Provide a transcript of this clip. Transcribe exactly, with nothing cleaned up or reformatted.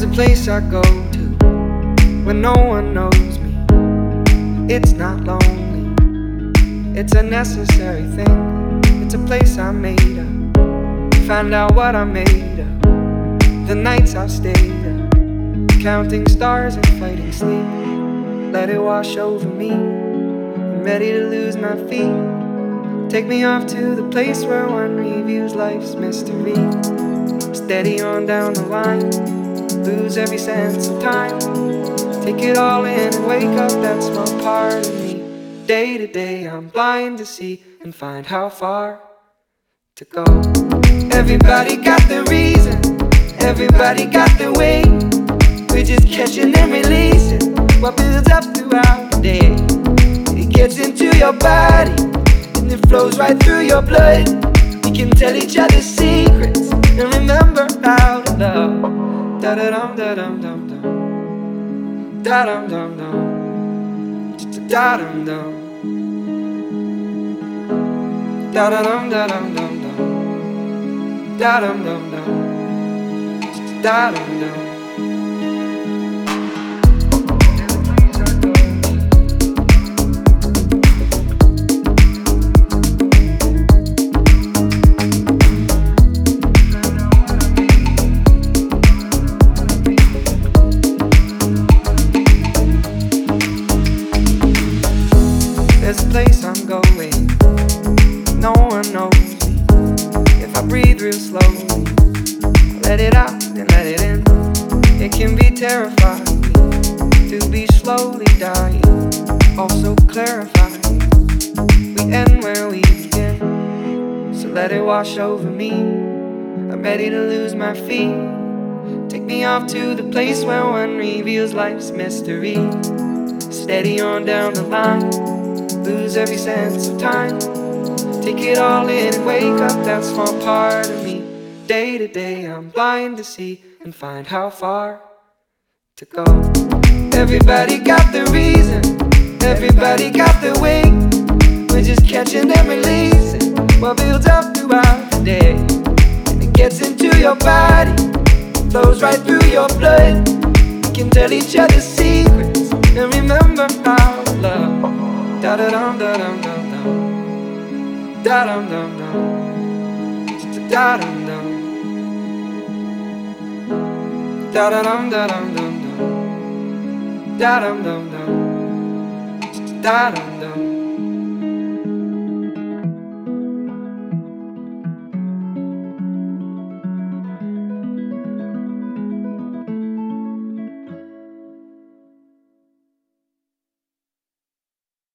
a place I go to when no one knows me. It's not lonely, it's a necessary thing. It's a place I made up, find out what I made of. The nights I've stayed up, counting stars and fighting sleep. Let it wash over me, I'm ready to lose my feet. Take me off to the place where one reviews life's mystery. Steady on down the line, lose every sense of time. Take it all in and wake up that small part of me. Day to day I'm blind to see and find how far to go. Everybody got their reason, everybody got their way. We're just catching and releasing what builds up throughout the day. It gets into your body and it flows right through your blood. We can tell each other secrets and remember how to love. Da da dum da dum dum dum, da dum dum dum, da dum dum, da da dum da dum dum dum, da dum dum dum, da dum dum. There's a place I'm going, no one knows me. If I breathe real slowly, I let it out and let it in. It can be terrifying to be slowly dying, also clarifying. We end where we begin, so let it wash over me. I'm ready to lose my feet. Take me off to the place where one reveals life's mystery. Steady on down the line, lose every sense of time. Take it all in and wake up that small part of me. Day to day I'm blind to see and find how far to go. Everybody got their reason, everybody got their way. We're just catching and releasing what builds up throughout the day. And it gets into your body, flows right through your blood. We can tell each other secrets and remember how to love. Da da dum da dum dum dum, da dum dum dum, da dum dum, da da dum da dum dum dum, da dum dum dum, da dum dum.